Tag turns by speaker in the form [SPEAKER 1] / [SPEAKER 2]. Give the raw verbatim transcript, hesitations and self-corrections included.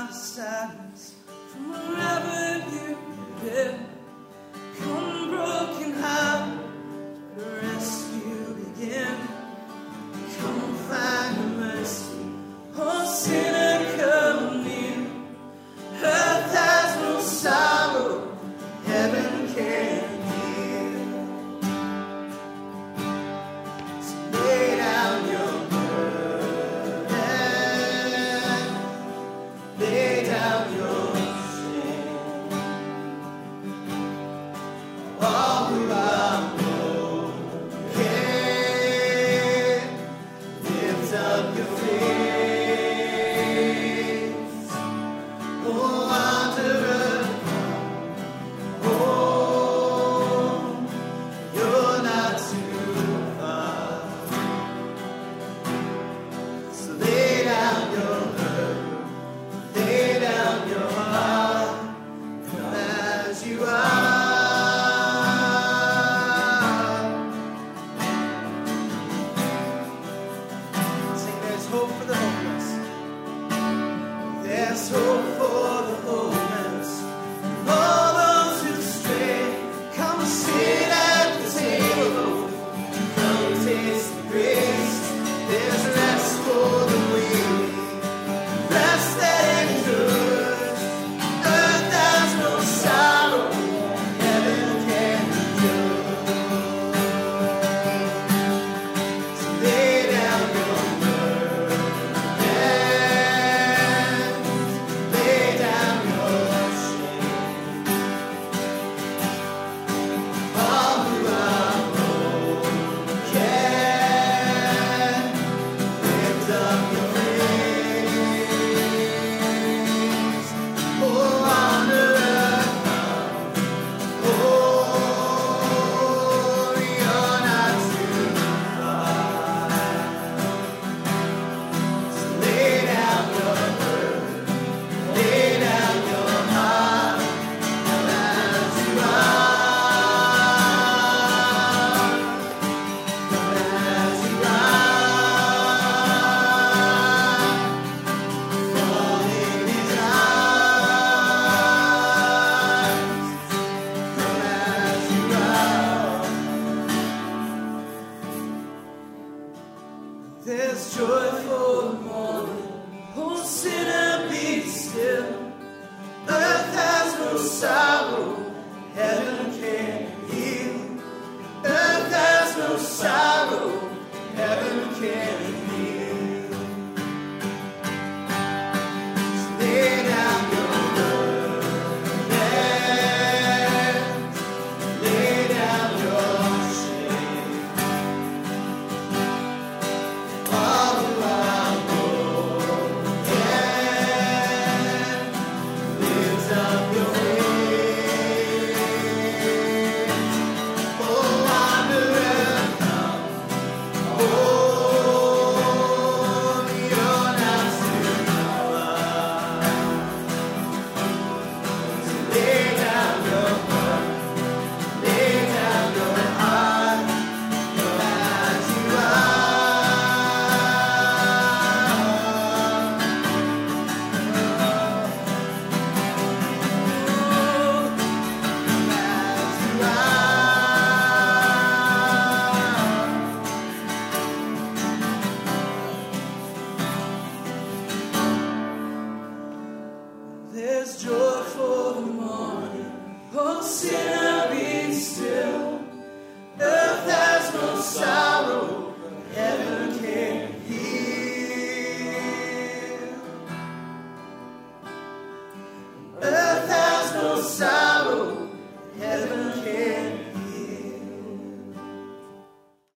[SPEAKER 1] my sadness from wherever you've been. Come broken heart, the rescue begin. Come find the mercy, oh sinner come near. Earth has no sorrow, heaven can heal. So lay down your burden, lay down your shame. All who are broken, lift up your face. Oh, wanderer, home, you're not too far. So lay down your burden, lay down your heart, come as you are. Sing, there's hope for the hopeless. There's hope for the hopeless. All those who stray, come sit at the table. Come taste the grace. There's rest for the weary, rest that endures. Earth has no sorrow, heaven can endure. So lay down your burden, lay down your shame. All who are broken, lift up your face. Oh, wanderer, oh, you're not too far. So lay down your burden, lay down your heart, come as you are, come as you are, fall in his arms, come as you are. There's joy for the morning, oh sinner be still. Earth has no sorrow, heaven can heal. Earth has no sorrow, heaven can heal. So lay down your burden, lay down your shame. All who are broken, lift up your face. Oh, wanderer, come. Oh, you're not too far. So lay down your burden, lay down your heart, come as you There's joy for the morning, oh sinner be still. Earth has no sorrow, heaven can heal. Earth has no sorrow.